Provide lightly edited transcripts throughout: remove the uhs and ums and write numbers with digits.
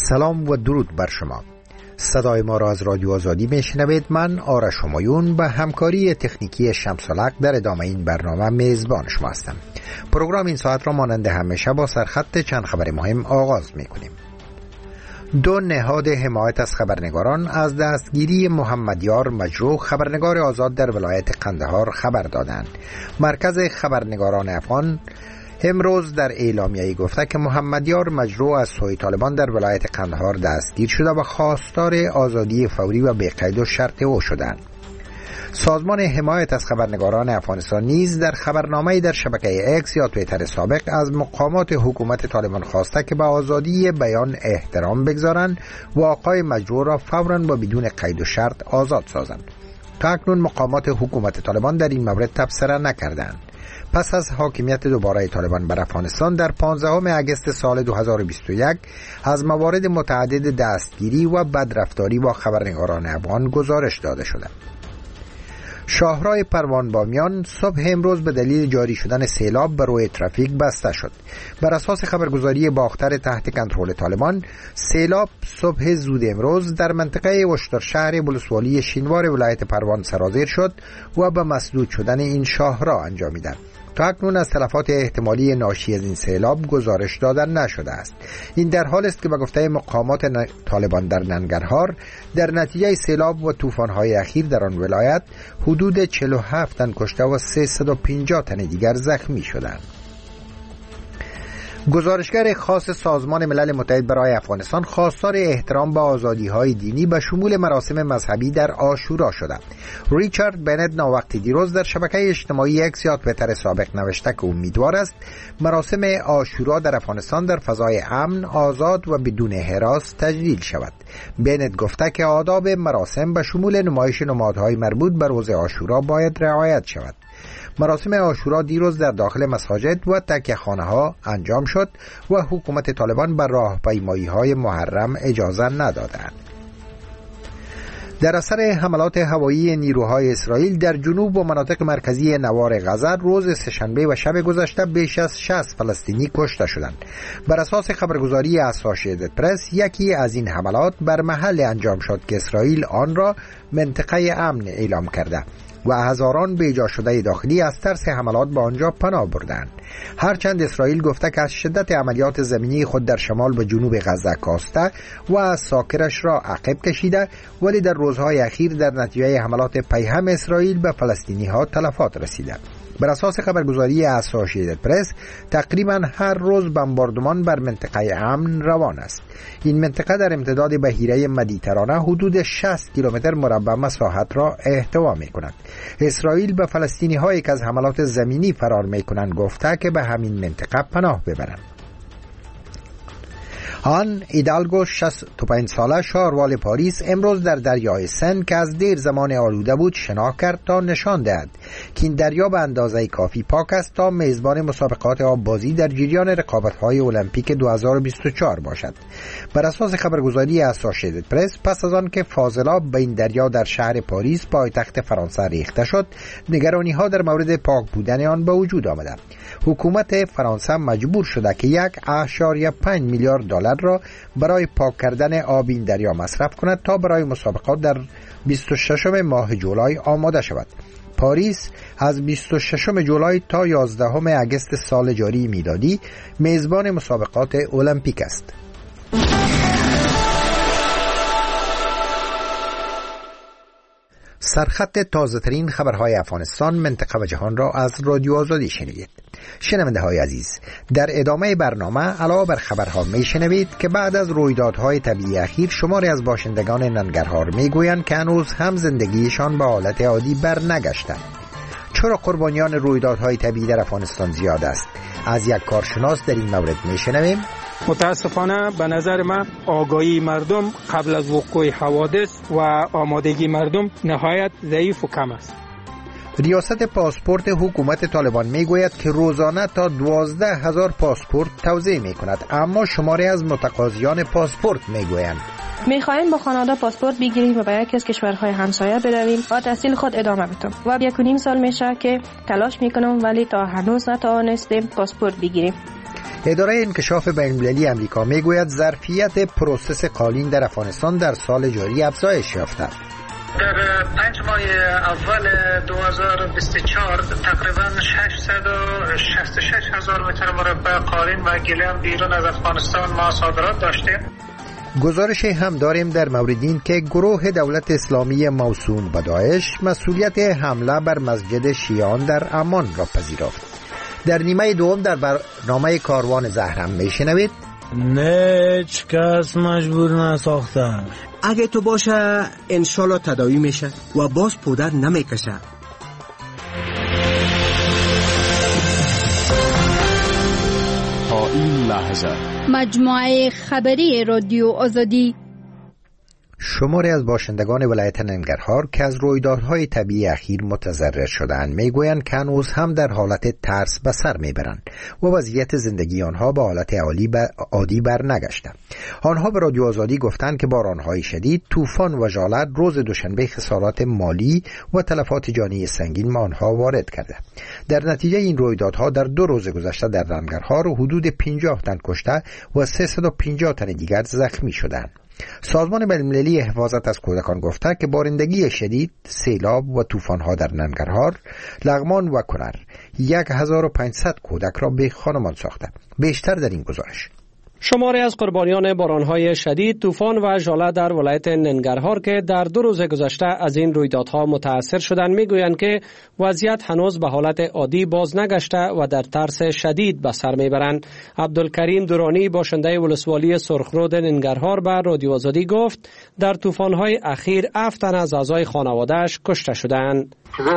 سلام و درود بر شما. صدای ما را از رادیو آزادی میشنوید. من آرش همایون به همکاری تکنیکی شمس‌الحق در ادامه این برنامه میزبان شما هستم. پروگرام این ساعت را مانند همیشه با سرخط چند خبر مهم آغاز میکنیم. دو نهاد حمایت از خبرنگاران از دستگیری محمدیار مجروح خبرنگار آزاد در ولایت قندهار خبر دادند. مرکز خبرنگاران افغان امروز در اعلامیه‌ای گفته که محمدیار مجروح از سوی طالبان در ولایت قندهار دستگیر شده و خواستار آزادی فوری و بی قید و شرط او شدند. سازمان حمایت از خبرنگاران افغانستان نیز در خبرنامه‌ای در شبکه اکس یا توییتر سابق از مقامات حکومت طالبان خواسته که به آزادی بیان احترام بگذارند و آقای مجروح را فوراً و بدون قید و شرط آزاد سازند. تا اکنون مقامات حکومت طالبان در این مورد تبصره نکردند. پس از حاکمیت دوباره طالبان بر افغانستان در 15 اگست سال 2021 از موارد متعدد دستگیری و بدرفتاری با خبرنگاران افغان گزارش داده شده. شاهراه پروان بامیان صبح امروز به دلیل جاری شدن سیلاب بر روی ترافیک بسته شد. بر اساس خبرگزاری باختر تحت کنترل طالبان، سیلاب صبح زود امروز در منطقه اشتر شهر بلوسوالی شینوار ولایت پروان سرازیر شد و به مسدود شدن این شاهراه انجامید. تا اکنون از تلفات احتمالی ناشی از این سیلاب گزارش داده نشده است. این در حال است که به گفته مقامات طالبان در ننگرهار در نتیجه سیلاب و طوفان‌های اخیر در آن ولایت حدود 47 تن کشته و 350 تن دیگر زخمی شدند. گزارشگر خاص سازمان ملل متحد برای افغانستان خواستار احترام به آزادی‌های دینی به شمول مراسم مذهبی در عاشورا شده. ریچارد بنت ناوقتی دیروز در شبکه اجتماعی اکس یا توییتر سابق نوشته که امیدوار است مراسم عاشورا در افغانستان در فضای امن، آزاد و بدون هراس تجلیل شود. بنت گفته که آداب مراسم به شمول نمایش نمادهای مربوط به روز عاشورا باید رعایت شود. مراسم عاشورا دیروز در داخل مساجد و تکیه‌خانه ها انجام شد و حکومت طالبان بر راهپیمایی های محرم اجازه ندادند. در اثر حملات هوایی نیروهای اسرائیل در جنوب و مناطق مرکزی نوار غزه روز سه‌شنبه و شب گذشته بیش از 60 فلسطینی کشته شدند. بر اساس خبرگزاری اسوسییتد پرس، یکی از این حملات بر محل انجام شد که اسرائیل آن را منطقه امن اعلام کرده و هزاران بیجا شده داخلی از ترس حملات به آنجا پناه بردند. هرچند اسرائیل گفته که از شدت عملیات زمینی خود در شمال و جنوب غزه کاسته و از ساکرش را عقب کشیده، ولی در روزهای اخیر در نتیجه حملات پیهم اسرائیل به فلسطینی ها تلفات رسیده. بر اساس خبرگزاری اسوسییتد پرس، تقریبا هر روز بمباردمان بر منطقه امن روان است. این منطقه در امتداد بحیره مدیترانه حدود 60 کیلومتر مربع مساحت را احتوا می‌کند. اسرائیل به فلسطینی هایی که از حملات زمینی فرار می‌کنند گفته که به همین منطقه پناه ببرند. آن ایدالگو 65 ساله شاهروال پاریس امروز در دریای سن که از دیر زمان آلوده بود شنا کرد تا نشان دهد که این دریا به اندازه کافی پاک است تا میزبان مسابقات آببازی در جریان رقابت‌های المپیک 2024 باشد. بر اساس خبرگزاری اسوسییتد پرس، پس از آن که فاضلاب به این دریا در شهر پاریس پایتخت فرانسه ریخته شد، نگرانی‌ها در مورد پاک بودن آن به وجود آمده. حکومت فرانسه مجبور شده که 1.5 میلیارد دلار را برای پاک کردن آب این دریا مصرف کند تا برای مسابقات در 26 ماه جولای آماده شود. پاریس از 26 جولای تا 11 اگست سال جاری میلادی میزبان مسابقات المپیک است. سرخط تازه ترین خبرهای افغانستان، منطقه و جهان را از رادیو آزادی شنیدید. شنونده های عزیز، در ادامه برنامه علاوه بر خبرها می شنوید که بعد از رویدادهای طبیعی اخیر شماری از باشندگان ننگرهار می گویند که هنوز هم زندگیشان به حالت عادی بر نگشته. چرا قربانیان رویدادهای طبیعی در افغانستان زیاد است؟ از یک کارشناس در این مورد می شنویم. متاسفانه به نظر من آگاهی مردم قبل از وقوع حوادث و آمادگی مردم نهایت ضعیف و کم است. ریاست پاسپورت حکومت طالبان میگوید که روزانه تا 12,000 پاسپورت توزیع می کند، اما شماری از متقاضیان پاسپورت میگویند میخواهیم با کانادا پاسپورت بگیریم و به یکی از کشورهای همسایه برویم و تحصیل خود ادامه بدیم و 1.5 سال میشه که تلاش میکنم ولی تا هنوز نتوانستیم پاسپورت بگیریم. اداره انکشاف بین‌المللی آمریکا میگوید ظرفیت پروسس قالین در افغانستان در سال جاری افزایش یافته. در 5 ماه اول 2024 تقریبا 666,000 متر مربع قالین و گلیم بیرون از افغانستان ما صادرات داشتیم. گزارش هم داریم در مورد این که گروه دولت اسلامی موسوم به داعش مسئولیت حمله بر مسجد شیعان در عمان را پذیرفت. در نیمه دوم در برنامه کاروان زهرم میشنوید نه هیچ کس مجبور نساخته. اگه تو باشه انشالله تداوی میشه و باز پودر نمیکشه. تا این لحظه مجموعه خبری رادیو آزادی. شماری از باشندگان ولایت ننگرهار که از رویدادهای طبیعی اخیر متضرر شدند میگویند که هنوز هم در حالت ترس به سر میبرند و وضعیت زندگی آنها به حالت عادی بر نگشته. آنها به رادیو آزادی گفتند که بارانهای شدید، طوفان و ژاله روز دوشنبه خسارات مالی و تلفات جانی سنگین به آنها وارد کرده. در نتیجه این رویدادها در 2 روز گذشته در ننگرهار حدود 50 تن کشته و 350 تن دیگر زخمی شدند. سازمان بین‌المللی حفاظت از کودکان گفته که بارندگی شدید، سیلاب و طوفان‌ها در ننگرهار، لغمان و کنر 1500 کودک را به خانمان ساخته. بیشتر در این گزارش. شماری از قربانیان بارانهای شدید، طوفان و ژاله در ولایت ننگرهار که در 2 روز گذشته از این رویدادها متاثر شدند میگویند که وضعیت هنوز به حالت عادی باز نگشته و در ترس شدید به سر میبرند. عبدالکریم دورانی باشنده ولسوالی سرخرود ننگرهار به رادیو آزادی گفت در طوفان‌های اخیر 7 تن از اعضای خانواده‌اش کشته شدند.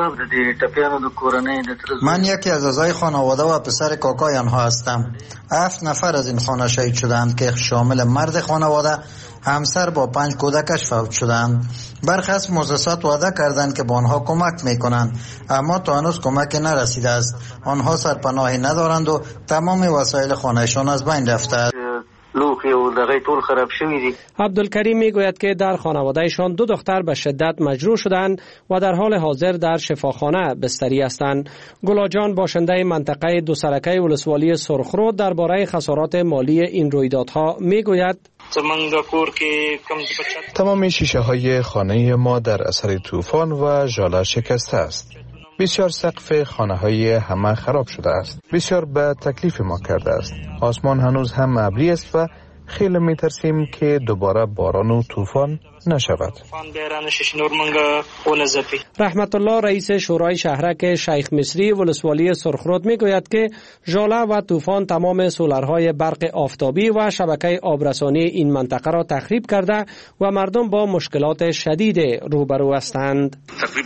من یکی از اعضای خانواده و پسر کاکای آنها هستم. 7 نفر از این خانه شهید شدند که شامل مرد خانواده، همسر با 5 کودکش فوت شدند. برخی از مؤسسات وعده کردند که با آنها کمک میکنند، اما تا هنوز کمک نرسیده است. آنها سرپناهی ندارند و تمام وسایل خانهشان از بین رفته است. عبدالکریم میگوید که در خانوادهشان 2 دختر به شدت مجروح شدند و در حال حاضر در شفاخانه بستری هستند. گلاجان باشنده منطقه دوسرکه ولسوالی سرخرود درباره خسارات مالی این رویدادها میگوید تمام شیشه های خانه ما در اثر طوفان و ژاله شکسته است. بسیار سقف خانه های همه خراب شده است. بسیار به تکلیف ما کرده است. آسمان هنوز هم ابری است و خیلی می ترسیم که دوباره باران و طوفان نشود. رحمت الله رئیس شورای شهرک شیخ مصری ولسوالی سرخرود میگوید که ژاله و طوفان تمام سولرهای برق آفتابی و شبکه آبرسانی این منطقه را تخریب کرده و مردم با مشکلات شدید روبرو هستند. تقریبا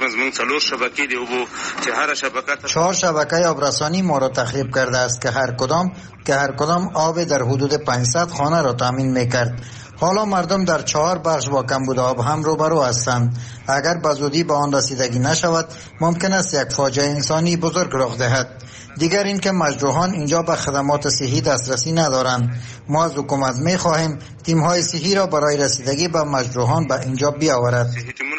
4 شبکه آبرسانی ما را تخریب کرده است که هر کدام آب در حدود 500 خانه را تامین میکرد. حالا مردم در 4 بخش با کمبود آب هم روبرو هستند. اگر به زودی به آن رسیدگی نشود ممکن است یک فاجعه انسانی بزرگ رخ دهد. دیگر این که مجروحان اینجا به خدمات صحی دسترسی ندارند. ما از حکومت می خواهیم تیم‌های صحی را برای رسیدگی به مجروحان به اینجا بیاورد.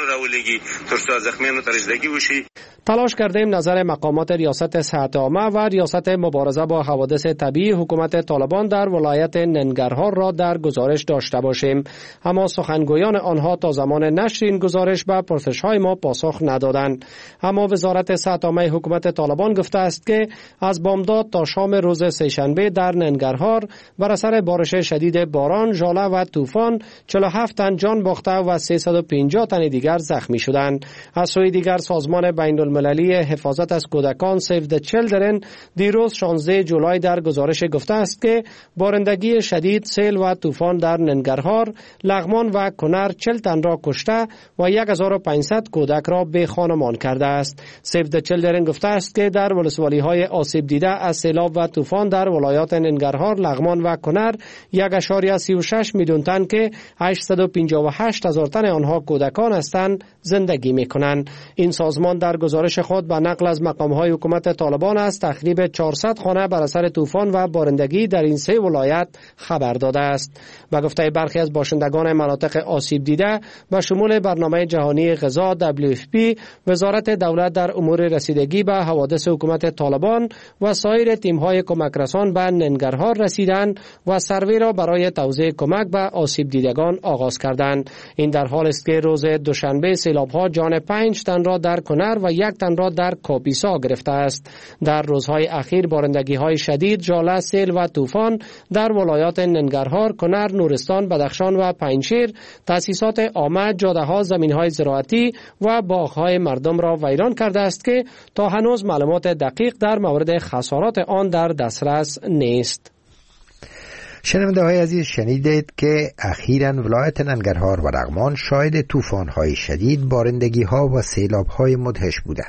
تلاش کردیم نظر مقامات ریاست صحت عامه و ریاست مبارزه با حوادث طبیعی حکومت طالبان در ولایت ننگرهار را در گزارش داشته باشیم، اما سخنگویان آنها تا زمان نشر این گزارش به پرسش‌های ما پاسخ ندادند. اما وزارت صحت عامه حکومت طالبان گفته است که از بامداد تا شام روز سه‌شنبه در ننگرهار بر اثر بارش شدید باران، ژاله و طوفان 47 تن جان باخته و 350 تن دیگر زخمی شدند. از سوی دیگر سازمان بین‌المللی حفاظت از کودکان سیو د چیلدرن دیروز 16 جولای در گزارش گفته است که بارندگی شدید، سیل و طوفان در ننگرهار، لغمان و کنر 40 تن را کشته و 1500 کودک را بی خانمان کرده است. سیو د چیلدرن گفته است که در ولسوالی‌های آسیب دیده از سیلاب و طوفان در ولایات ننگرهار، لغمان و کنر 1.36 میلیون تن که 858,000 تن آنها کودکان هستند زندگی می‌کنند. این سازمان در گزارش خود به نقل از مقام‌های حکومت طالبان از تخریب 400 خانه بر اثر طوفان و بارندگی در این 3 ولایت خبر داده است. به گفته برخی برخی از باشندگان مناطق آسیب دیده به شمول برنامه جهانی غذا WFP، وزارت دولت در امور رسیدگی به حوادث حکومت طالبان و سایر تیم‌های کمک رسان به ننگرهار رسیدند و سروی را برای توزیع کمک به آسیب دیدگان آغاز کردند. این در حال است که روز دوشنبه سیلاب‌ها جان 5 تن را در کنر و 1 تن را در کاپیسا گرفته است. در روزهای اخیر بارندگی‌های شدید، ژاله، سیل و طوفان در ولایات ننگرهار، کنر، نورستان، بدخشان و پنجشیر تأسیسات عامه، جاده‌ها، زمین‌های زراعتی و باغ‌های مردم را ویران کرده است که تا هنوز معلومات دقیق در مورد خسارات آن در دسترس نیست. شنونده های عزیز، شنیدید که اخیراً ولایت ننگرهار و لغمان شاهد طوفان‌های شدید، بارندگی‌ها و سیلاب‌های مدهش بوده.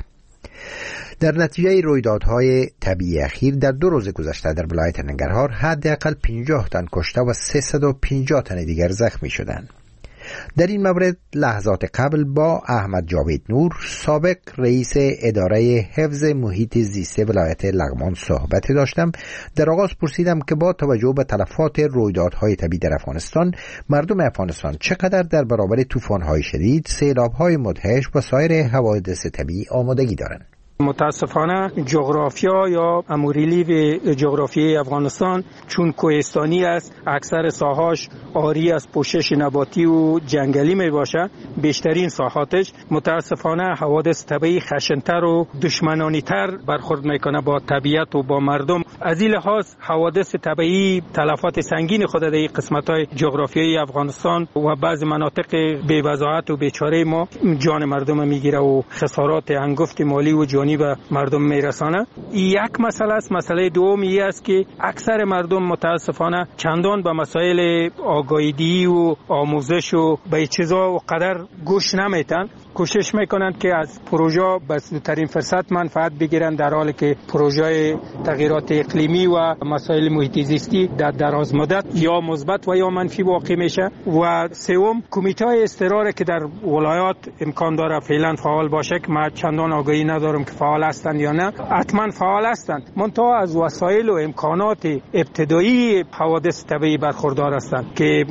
در نتیجه رویدادهای طبیعی اخیر در 2 روز گذشته در ولایت ننگرهار حداقل 50 تن کشته و 350 تن دیگر زخمی شدند. در این مورد لحظات قبل با احمد جاوید نور، سابق رئیس اداره حفظ محیط زیست ولایت لغمان صحبت داشتم. در آغاز پرسیدم که با توجه به تلفات رویدادهای طبیعی در افغانستان، مردم افغانستان چقدر در برابر طوفان‌های شدید، سیلاب‌های مدهش و سایر حوادث طبیعی آمادگی دارند. متاسفانه جغرافیا یا اموریلی جغرافیای افغانستان چون کوهستانی است، اکثر ساحاش آری از پوشش نباتی و جنگلی می باشه. بیشترین ساحاتش متاسفانه حوادث طبیعی خشنتر و دشمنانی تر برخورد میکنه با طبیعت و با مردم. از این لحاظ حوادث طبیعی تلفات سنگین خود در قسمت‌های جغرافیایی افغانستان و بعض مناطق بی‌وضاحت و بیچاره ما جان مردم میگیره و خسارات انگفت مالی و جانی به مردم میرسانه. یک مسئله است. مسئله دومی است که اکثر مردم متاسفانه چندان به مسائل آگاهی و آموزش و به چیزا و قدر گوش نمیتن. کوشش میکنند که از پروژه به زودترین فرصت منفعت بگیرند، در حالی که پروژه تغییرات اقلیمی و مسائل محیط زیستی در دراز مدت یا مثبت و یا منفی واقع میشه. و سوم، کمیته های اضطراری که در ولایات امکان داره فعلا فعال باشه که ما چندان آگاهی ندارم که فعال هستند یا نه. حتما فعال هستند، منتها از وسایل و امکانات ابتدایی حوادث طبیعی برخوردار هستند که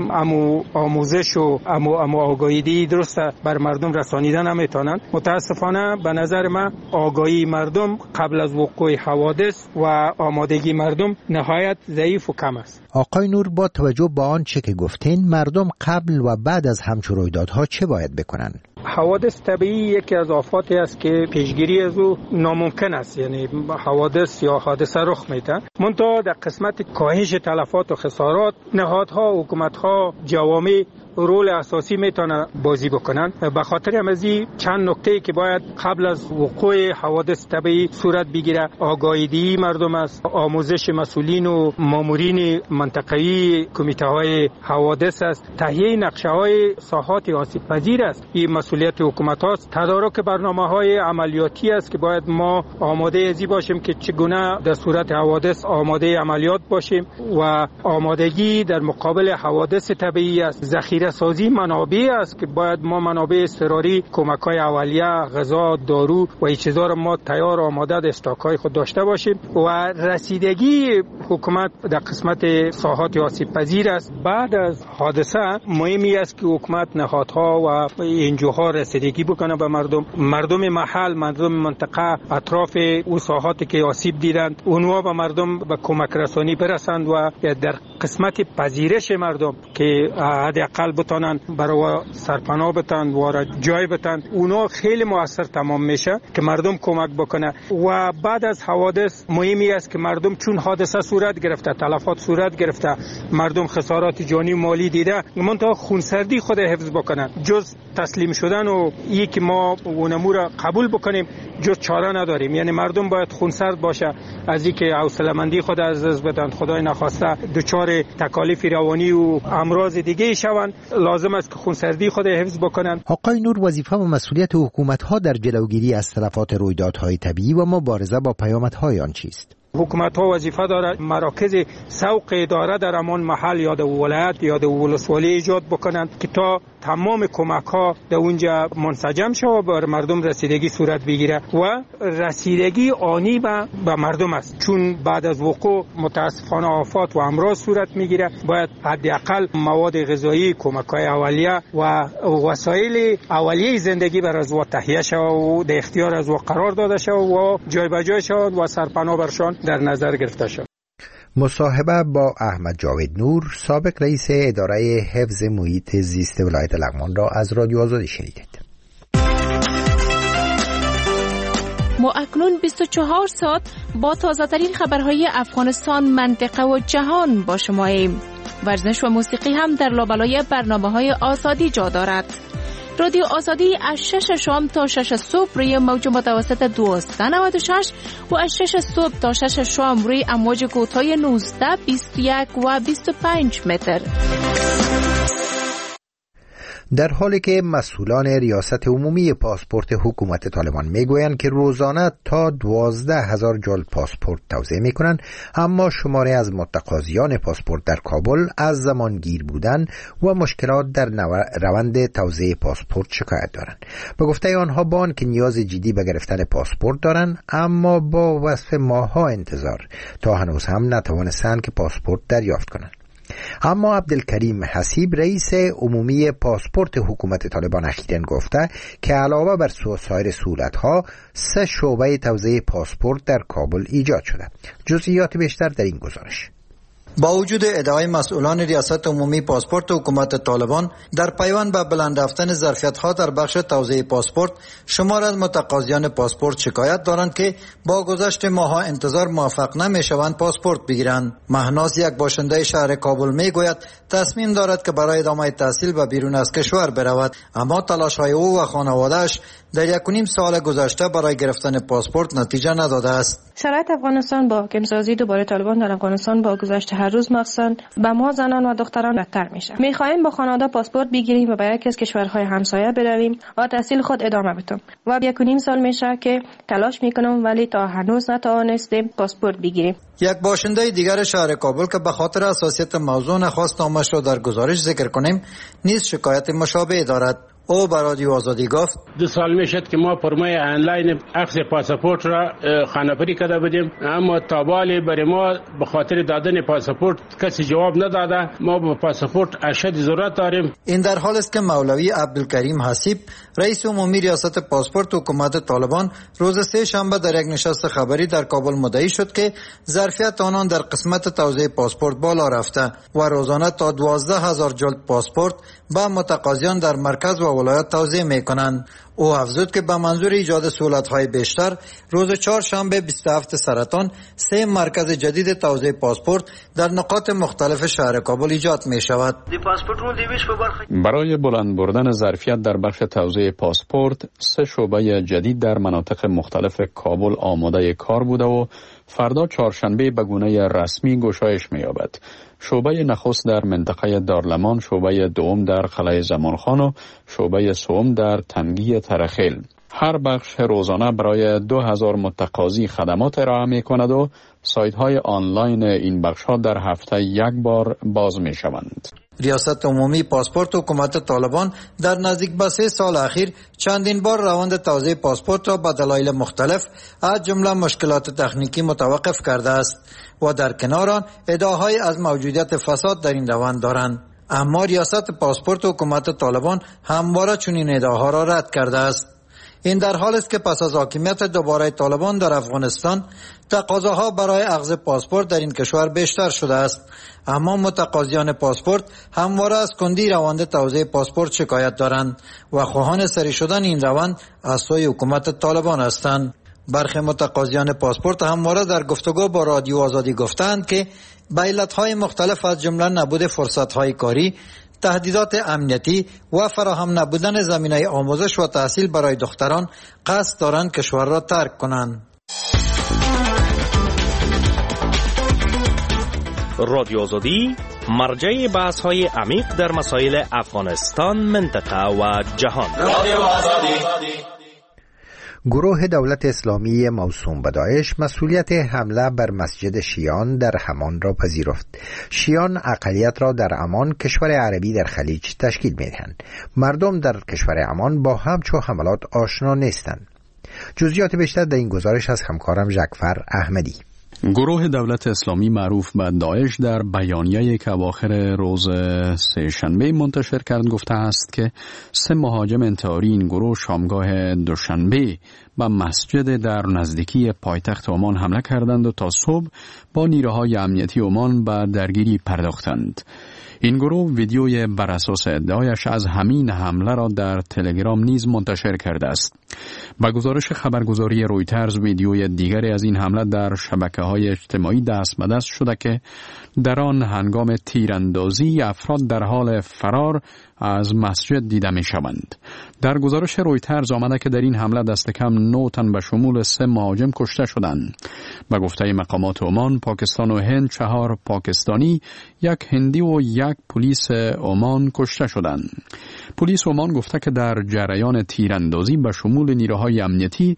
آموزش و آگاهی درست بر مردم رسانیدن نمیتونن. متاسفانه به نظر من آگاهی مردم قبل از وقوع حوادث و آمادگی مردم نهایت ضعیف و کم است. آقای نور، با توجه به آنچه که گفتین، مردم قبل و بعد از همچون رویدادها چه باید بکنن؟ حوادث طبیعی یکی از آفاتی است که پیشگیری از او ناممکن است، یعنی حوادث یا حادثه رخ میده. منتها در قسمت کاهش تلفات و خسارات نهادها و حکومت‌ها جوامع رول اساسی میتونه بازی بکنن. به خاطر همین چند نکته که باید قبل از وقوع حوادث طبیعی صورت بگیره: آگاهی مردم است، آموزش مسئولین و مامورین منطقه‌ای کمیته های حوادث است، تهیه نقشه های ساحات آسیب پذیر است. این مسئولیت حکومت هاست. تدارک برنامه های عملیاتی است که باید ما آماده ازی باشیم که چگونه در صورت حوادث آماده عملیات باشیم و آمادگی در مقابل حوادث طبیعی است. ذخیره سازی منابع است که باید ما منابع اضطراری، کمک‌های اولیه، غذا، دارو و این چیزا رو ما تیار آماده در استاک‌های خود داشته باشیم. و رسیدگی حکومت در قسمت ساحات آسیب پذیر است. بعد از حادثه مهمی است که حکومت، نهادها و انجوها رسیدگی بکنه به مردم محل، مردم منطقه اطراف او ساحاتی که آسیب دیدند، اونها به مردم به کمک رسانی برسند و در قسمت پذیرش مردم که حداقل بتونن برای سرپناه بتن و جای بتن، اونا خیلی موثر تمام میشه که مردم کمک بکنه. و بعد از حوادث مهمی است که مردم چون حادثه صورت گرفته، تلفات صورت گرفته، مردم خسارات جانی و مالی دیده، منتها خونسردی خود حفظ بکنن. جز تسلیم شدن و یک ما اونمو را قبول بکنیم جز چاره نداریم. یعنی مردم باید خونسرد باشه از اینکه حوصله‌مندی خود از دست بدن، خدای نخواسته دچار تکالیف روانی و امراض دیگه شوند. لازم است که خونسردی خود حفظ بکنن. آقای نور، وظیفه و مسئولیت حکومت‌ها در جلوگیری از تلفات رویدادهای طبیعی و مبارزه با پیامدهای آن چیست؟ حکومت ها وظیفه داره مراکز سوق اداره در همان محل یا در ولایت یا در ولسوالی ایجاد بکنند که تا تمام کمک ها در اونجا منسجم شود و بر مردم رسیدگی صورت بگیره و رسیدگی آنی به مردم است. چون بعد از وقوع متاسفانه آفات و امراض صورت میگیره، باید حداقل مواد غذایی، کمک های اولیه و وسایل اولیه زندگی بر از تهیه شود و در اختیار از قرار داده شود و جای به جای شود و سرپناه برشان در نظر گرفته شد. مصاحبه با احمد جاوید نور، سابق رئیس اداره حفظ محیط زیست ولایت لغمان را از رادیو آزادی شنیدید. ما اکنون 24 ساعت با تازه‌ترین خبرهای افغانستان، منطقه و جهان با شماییم. ورزش و موسیقی هم در لابلای برنامه‌های آزادی جا دارد. رادیو آزادی از 6 شام تا 6 صبح روی موج متوسط 1296 و از 6 صبح تا 6 شام روی امواج کوتاه 19، 21 و 25 متر. در حالی که مسئولان ریاست عمومی پاسپورت حکومت طالبان میگویند که روزانه تا 12,000 جلد پاسپورت توزیع میکنند، اما شماری از متقاضیان پاسپورت در کابل از زمان گیر بودن و مشکلات در روند توزیع پاسپورت شکایت دارند. به گفته آنها با آنکه نیاز جدی به گرفتن پاسپورت دارند، اما با وصف ماه‌ها انتظار تا هنوز هم نتوانستند که پاسپورت دریافت کنند. اما عبدالکریم حسیب، رئیس عمومی پاسپورت حکومت طالبان، اخیراً گفته که علاوه بر سایر سهولت‌ها 3 شعبه توزیع پاسپورت در کابل ایجاد شده. جزئیات بیشتر در این گزارش. با وجود ادعای مسئولان ریاست عمومی پاسپورت حکومت طالبان در پیوند به بلند رفتن ظرفیت‌ها در بخش توزیع پاسپورت، شمار از متقاضیان پاسپورت شکایت دارند که با گذشت ماه‌ها انتظار موفق نمی‌شوند پاسپورت بگیرند. مهناز، یک باشنده شهر کابل، میگوید تصمیم دارد که برای ادامه تحصیل به بیرون از کشور برود، اما تلاش‌های او و خانواده‌اش در 1.5 سال گذشته برای گرفتن پاسپورت نتیجه نداده است. شرایط افغانستان با حاکم‌سازی دوباره طالبان در افغانستان با گذشت هر روز مخصوصاً به ما زنان و دختران بدتر میشه. می‌خواهیم با خانواده پاسپورت بگیریم و به یکی از کشورهای همسایه برویم و تحصیل خود ادامه بدیم. و 1.5 سال میشه که تلاش میکنم ولی تا هنوز نتوانستیم پاسپورت بگیریم. یک باشنده دیگر شهر کابل که به خاطر حساسیت موضوع نخواست نامش را در گزارش ذکر کنیم، نیز شکایت مشابه دارد. او به رادیو آزادی گفت 2 سال میشد که ما فرمای آنلاین عکس پاسپورت را خانه‌پری کرده بودیم، اما تا بالی برای ما به خاطر دادن پاسپورت کسی جواب نداده. ما به پاسپورت اشد ضرورت داریم. این در حال است که مولوی عبدالکریم حسیب، رئیس عمومی ریاست پاسپورت حکومت طالبان، روز 3 شنبه در یک نشست خبری در کابل مدعی شد که ظرفیت آنان در قسمت توزیع پاسپورت بالا رفته و روزانه تا 12,000 جلد پاسپورت به متقاضیان در مرکز و ولایت توزیع میکنند. او افزود که به منظور ایجاد سهولت‌های بیشتر، روز 4 شنبه 27 سرطان 3 مرکز جدید توزیع پاسپورت در نقاط مختلف شهر کابل ایجاد می شود. برای بلند بردن ظرفیت در بخش توزیع پاسپورت، 3 شعبه جدید در مناطق مختلف کابل آماده کار بوده و فردا چهارشنبه به گونه رسمی گشایش می‌یابد. شعبه نخست در منطقه دارلمان، شعبه دوم در قلعه زمانخان و شعبه سوم در تنگی ترخیل. هر بخش روزانه برای 2000 متقاضی خدمات ارائه می‌کند و سایت‌های آنلاین این بخش‌ها در هفته 1 بار باز می‌شوند. ریاست عمومی پاسپورت حکومت طالبان در نزدیک به 3 سال اخیر چندین بار روند توزیع پاسپورت را به دلایل مختلف از جمله مشکلات تکنیکی متوقف کرده است و در کنار آن ادعاهای از موجودیت فساد در این روند دارند. اما ریاست پاسپورت حکومت طالبان همواره چنین ادعاها را رد کرده است. این در حال است که پس از حاکمیت دوباره طالبان در افغانستان، تقاضاها برای اخذ پاسپورت در این کشور بیشتر شده است، اما متقاضیان پاسپورت همواره از کندی روند توزیع پاسپورت شکایت دارند و خواهان سری شدن این روند از سوی حکومت طالبان هستند. برخی متقاضیان پاسپورت همواره در گفتگو با رادیو آزادی گفتند که به علتهای مختلف از جمله نبود فرصتهای کاری، تهدیدات امنیتی و فراهم نبودن زمینه آموزش و تحصیل برای دختران قصد دارند کشور را ترک کنند. رادیو آزادی مرجع بحث‌های عمیق در مسائل افغانستان، منطقه و جهان. رادیو آزادی. گروه دولت اسلامی موسوم به داعش مسئولیت حمله بر مسجد شیعان در همان را پذیرفت. شیعان اقلیت را در عمان، کشور عربی در خلیج، تشکیل می‌دهند. مردم در کشور عمان با همچو حملات آشنا نیستند. جزئیات بیشتر در این گزارش از همکارم جعفر احمدی. گروه دولت اسلامی معروف به داعش در بیانیه‌ای که اواخر روز سه‌شنبه منتشر کرد گفته است که 3 مهاجم انتحاری این گروه شامگاه دوشنبه به مسجد در نزدیکی پایتخت عمان حمله کردند و تا صبح با نیروهای امنیتی عمان به درگیری پرداختند. این گروه ویدیوی بر اساس ادعایش از همین حمله را در تلگرام نیز منتشر کرده است. با گزارش خبرگزاری رویترز، ویدیوی دیگری از این حمله در شبکه‌های اجتماعی دست به دست شده که در آن هنگام تیراندازی افراد در حال فرار از مسجد دیده می شوند. در گزارش رویترز آمده که در این حمله دست کم 9 تن به شمول 3 مهاجم کشته شدند. به گفته مقامات عمان، پاکستان و هند 4 پاکستانی، 1 هندی و 1 پلیس عمان کشته شدند. پلیس عمان گفته که در جریان تیراندازی به شمول نیروهای امنیتی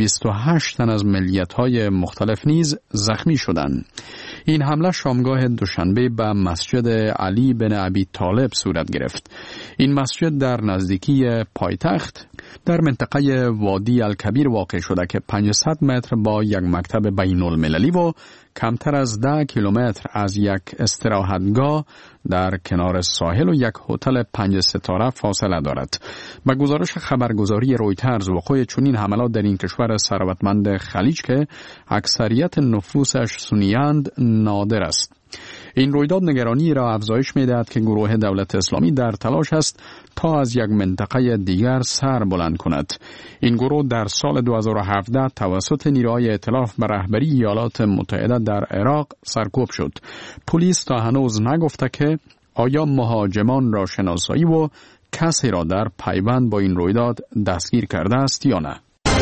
28 تن از ملیت‌های مختلف نیز زخمی شدند. این حمله شامگاه دوشنبه به مسجد علی بن ابی طالب صورت گرفت. این مسجد در نزدیکی پایتخت در منطقه وادی الکبیر واقع شده که 500 متر با یک مکتب بین المللی و کمتر از 10 کیلومتر از یک استراحتگاه در کنار ساحل و یک هتل 5 ستاره فاصله دارد. به گزارش خبرگزاری رویترز، وقوع چنین حملات در این کشور ثروتمند خلیج که اکثریت نفوسش سنی‌اند نادر است. این رویداد نگرانی را افزایش می‌دهد که گروه دولت اسلامی در تلاش است تا از یک منطقه دیگر سر بلند کند. این گروه در سال 2017 توسط نیروهای ائتلاف به رهبری ایالات متحده در عراق سرکوب شد. پلیس تا هنوز نگفته که آیا مهاجمان را شناسایی و کسی را در پیوند با این رویداد دستگیر کرده است یا نه.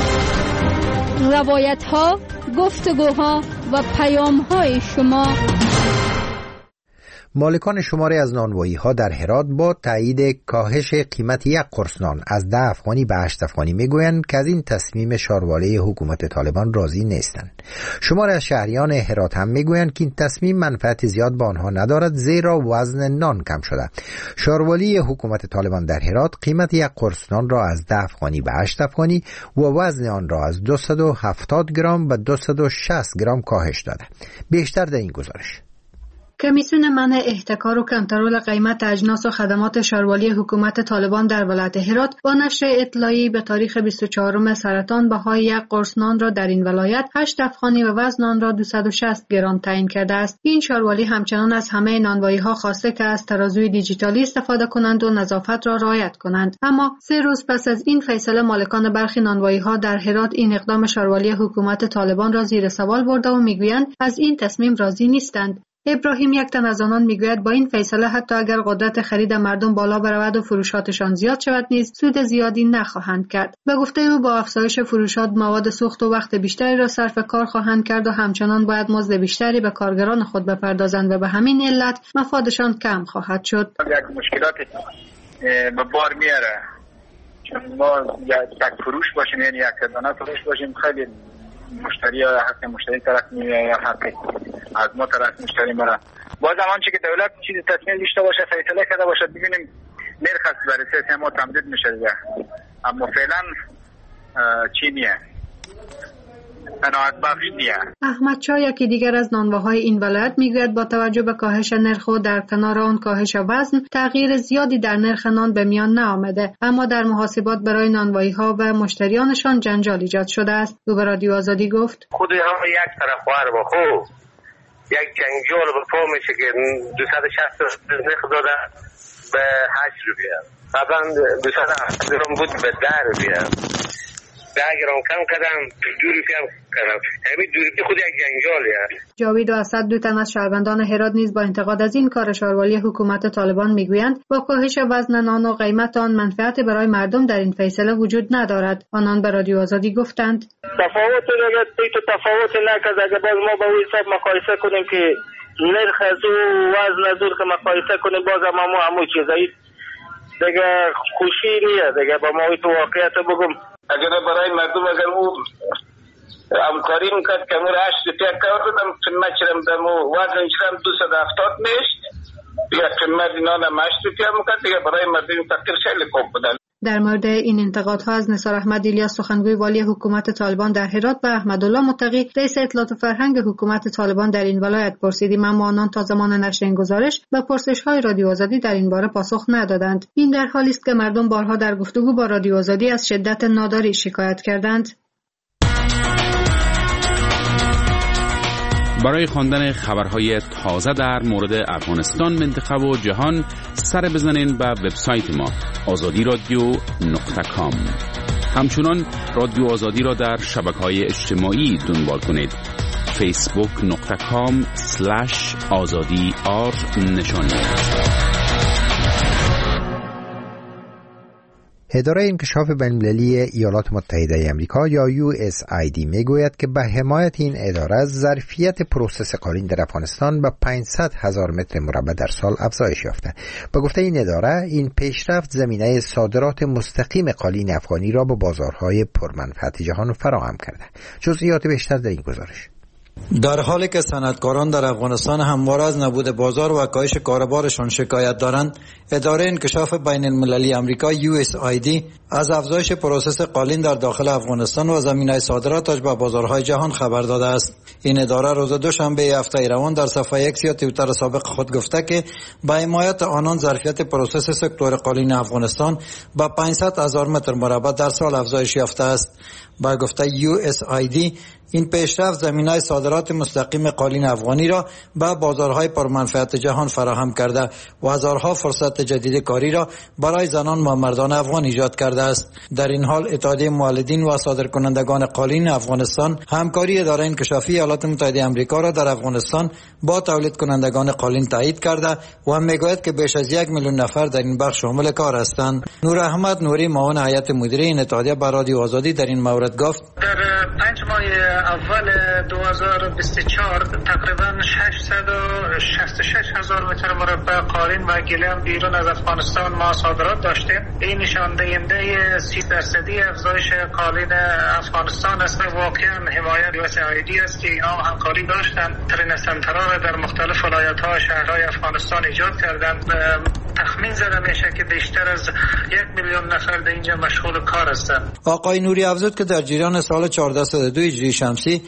روایت‌ها، گفتگوها و پیام‌های شما. مالکان شماری از نانوایی‌ها در هرات با تایید کاهش قیمت 1 قرص نان از 10 افغانی به 8 افغانی میگویند که از این تصمیم شارواله حکومت طالبان راضی نیستند. شماری از شهریان هرات هم میگویند که این تصمیم منفعت زیاد به آنها ندارد، زیرا وزن نان کم شده. شاروالی حکومت طالبان در هرات قیمت 1 قرص نان را از 10 افغانی به 8 افغانی و وزن آن را از 270 گرم به 260 گرم کاهش داده. بیشتر در این گزارش. کمیسیون منع احتکار و کنترل قیمت اجناس و خدمات شاروالی حکومت طالبان در ولایت هرات با نشر اطلاعی به تاریخ 24 سرطان بهای 1 قرص نان را در این ولایت 8 افغانی و وزن آن را 260 گرم تعیین کرده است. این شاروالی همچنان از همه نانوایی‌ها خواسته که از ترازوی دیجیتالی استفاده کنند و نظافت را رعایت کنند. اما 3 روز پس از این فیصله، مالکان برخی نانوایی‌ها در هرات این اقدام شاروالی حکومت طالبان را زیر سوال برده و میگویند از این تصمیم راضی نیستند. ابراهیم، یک تن از آنان، میگوید با این فیصله حتی اگر قدرت خرید مردم بالا برود و فروشاتشان زیاد شود نیز سود زیادی نخواهند کرد. به گفته او با افزایش فروشات مواد سوخت و وقت بیشتری را صرف کار خواهند کرد و همچنان باید مزد بیشتری به کارگران خود بپردازند و به همین علت مفادشان کم خواهد شد. یک مشکلات به بار میاره، چون ما یک فروش باشیم، یعنی یک دانه فروش باشیم، خیلی مشتری حق مشتری طرف میاد یا حق از ما طرف مشتری میره. با زمان که دولت چیزی تصمیم داشته باشه، فیصله کرده باشه، ببینیم نرخ برای سیاست ما تمدید میشه دیگه. اما فعلا چی نیه، قناعت بخش نیه. احمد شاه، یکی دیگر از نانواهای این ولایت، میگوید با توجه به کاهش نرخ و در کنار آن کاهش وزن، تغییر زیادی در نرخ نان به میان نیامده، اما در محاسبات برای نانوایی‌ها و مشتریانشان جنجال ایجاد شده است. او به رادیو آزادی گفت: خود هم یک طرف وار با خود یک جنجال به پا میشه که 260 نرخ داده به 8 روپیه، قبلا 270 گرم بود به 10 روپیه، 10 گرم کم کردم، 2 روپیه کردم. همین 2 روپیه خود یک جنجالیه. جاوید و اسد، 2 تن از شهروندان هرات، نیز با انتقاد از این کار شاروالی حکومت طالبان میگویند با کاهش وزن نان و قیمت آن منفعت برای مردم در این فیصله وجود ندارد. آنان به رادیو آزادی گفتند: تفاوت نکرد. اگر باز ما با اون حساب مقایسه کنیم که نرخ از او وزن از او که مقایسه کنیم، باز ما همون چیزایی دیگه خوشی نیست دیگه. با ما تو واقعیت بگم اگر برای مردم اگر او همکاری میکرد که امور 8 روپیه کار دادم قیمت چرم دمو وزن چرم 270 میشت دیگه قیمت نان هم 8 روپیه میکرد دیگه برای مردم فقیر خیلی خوب بودن. در مورد این انتقادها از نثار احمد الیاس سخنگوی والی حکومت طالبان در هرات و احمدالله متقی رئیس اطلاعات و فرهنگ حکومت طالبان در این ولایت پرسیدیم، اما آنان تا زمان نشر این گزارش به پرسش‌های رادیو آزادی در این باره پاسخ ندادند. این در حالی است که مردم بارها در گفتگو با رادیو آزادی از شدت ناداری شکایت کردند. برای خواندن خبرهای تازه در مورد افغانستان، منطقه و جهان سر بزنین به وبسایت ما azadiradio.com. همچنان رادیو آزادی را در شبکه‌های اجتماعی دنبال کنید. facebook.com/azadi_r نشانی. اداره انکشاف بین‌المللی ایالات متحده آمریکا یا USAID میگوید که به حمایت این اداره ظرفیت پروسس قالین در افغانستان به 500,000 متر مربع در سال افزایش یافته. به گفته این اداره، این پیشرفت زمینه صادرات مستقیم قالین افغانی را به بازارهای پرمنفعت جهان فراهم کرده. جزئیات بیشتر در این گزارش. در حالی که صنعتکاران در افغانستان همواره از نبود بازار و کاهش کاربارشان شکایت دارند، اداره انکشاف بین المللی آمریکا USAID از افزایش پروسس قالین در داخل افغانستان و زمینه صادراتش به بازارهای جهان خبر داده است. این اداره روز دوشنبه هفته روان در صفحه ایکس یا توییتر سابق خود گفته که با حمایت آنان ظرفیت پروسس سکتور قالین افغانستان به 500,000 متر مربع در سال افزایش یافته است. با گفته USAID، این پیشرفت زمینه صادرات مستقیم قالین افغانی را به بازارهای پرمنفعت جهان فراهم کرده و هزارها فرصت جدید کاری را برای زنان و مردان افغان ایجاد کرده است. در این حال اتحادیه مولدین و صادرکنندگان قالین افغانستان همکاری اداره انکشافی ایالات متحده آمریکا را در افغانستان با تولید کنندگان قالین تایید کرده و میگوید که بیش از 1 میلیون نفر در این بخش شامل کار هستند. نور احمد نوری، معاون هیئت مدیره این اتحادیه، با رادیو آزادی در این مورد گفت: در 5 ماه اول 2024 تقریبا 666,000 متر مربع قالین و گلیم بیرون از افغانستان ما صادرات داشتیم. این نشان دهنده 30% افزایش قالین افغانستان است. واقعا حمایت USAID است که اینا همکاری داشتن. ترین سنترها را در مختلف ولایت‌ها و شهرهای افغانستان ایجاد کردند. تخمین زده میشه که بیشتر از 1 میلیون نفر در اینجا مشغول کار هستند. آقای نوری افزود که در جریان سال 1402 هجری شمسی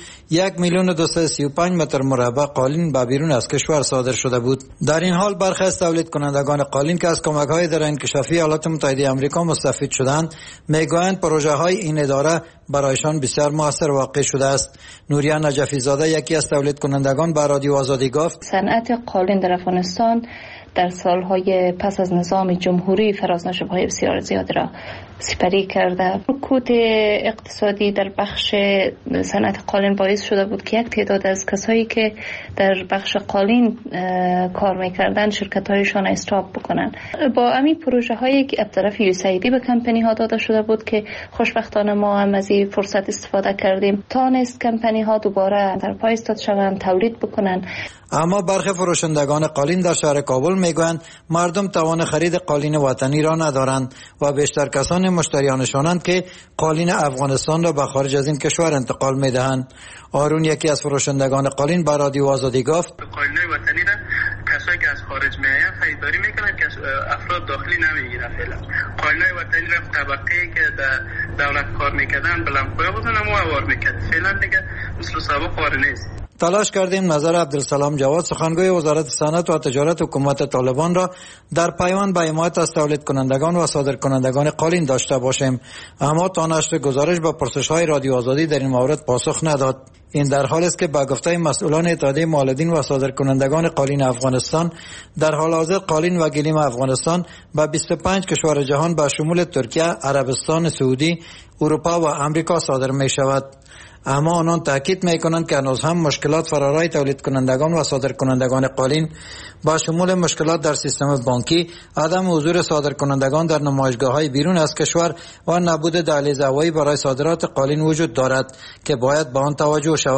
1,235,000 متر مربع قالین به بیرون از کشور صادر شده بود. در این حال برخی از تولید کنندگان قالین که از کمک‌های اداره انکشافی ایالات متحده آمریکا مستفید شدند، میگویند پروژه‌های این اداره برایشان بسیار موثر واقع شده است. نوریا نجفی زاده، یکی از تولید کنندگان، با رادیو آزادی گفت: صنعت قالین در افغانستان در سالهای پس از نظام جمهوری فرازنشیب‌های بسیار زیادی را سپری کرده. رکود اقتصادی در بخش صنعت قالین باعث شده بود که یک تعداد از کسایی که در بخش قالین کار میکردن شرکت‌هایشان استاپ بکنن. با همین پروژه‌هایی که از طرف USAID به کمپانی‌ها داده شده بود که خوشبختانه ما هم از این فرصت استفاده کردیم، تانست کمپانی‌ها دوباره در پای ایستاد شوند، تولید بکنن. اما برخی فروشندگان قالین در شهر کابل میگویند مردم توان خرید قالین وطنی را ندارند و بیشتر کسان مشتریانشانند که قالین افغانستان را به خارج از این کشور انتقال میدهند. آرون، یکی از فروشندگان قالین، با رادیو آزادی گفت: قالین وطنی را کسایی که از خارج میآیند خریداری میکنند که افراد داخلی نمیگیرند. فعلا قالین وطنی را طبقه‌ای که در دولت کار میکردن بلندپایه بودن و اوار میکرد. فعلا دیگه مثل سابق وار نیست. تلاش کردیم نظر عبدالسلام جواد، سخنگوی وزارت صنعت و تجارت حکومت طالبان، را در پیوند به حمایت از تولید کنندگان و صادر کنندگان قالین داشته باشیم، اما تا نشر گزارش به پرسش‌های رادیو آزادی در این مورد پاسخ نداد. این در حالی است که به گفته مسئولان اتحادیه مولدین و صادر کنندگان قالین افغانستان، در حال حاضر قالین و گلیم افغانستان به 25 کشور جهان به شمول ترکیه، عربستان سعودی، اروپا و آمریکا صادر می شود. اما آنان تاکید میکنند که هنوز هم مشکلات فرارای تولید کنندگان و صادر کنندگان قالین با شمول مشکلات در سیستم بانکی، عدم حضور صادر کنندگان در نمایشگاه‌های بیرون از کشور و نبود دهلیز هوایی برای صادرات قالین وجود دارد که باید به آن توجه شود.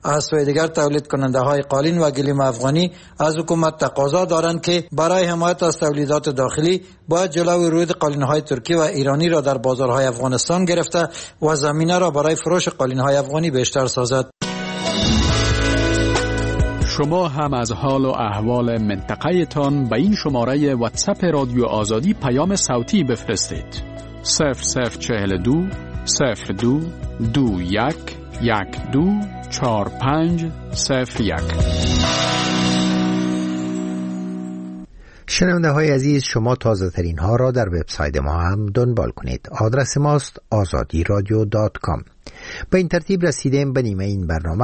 از سوی دیگر تولید کننده های قالین و گلیم افغانی از حکومت تقاضا دارند که برای حمایت از تولیدات داخلی باید جلوی ورود قالین های ترکی و ایرانی را در بازارهای افغانستان گرفته و زمینه را برای فروش قالین های افغانی بیشتر سازد. شما هم از حال و احوال منطقه تان به این شماره واتساپ رادیو آزادی پیام صوتی بفرستید. 0042 02 21 12 4501. شنونده های عزیز، شما تازه ترین ها را در وبسایت ما هم دنبال کنید. آدرس ماست azadiradio.com. به این ترتیب رسیدیم به نیمه این برنامه.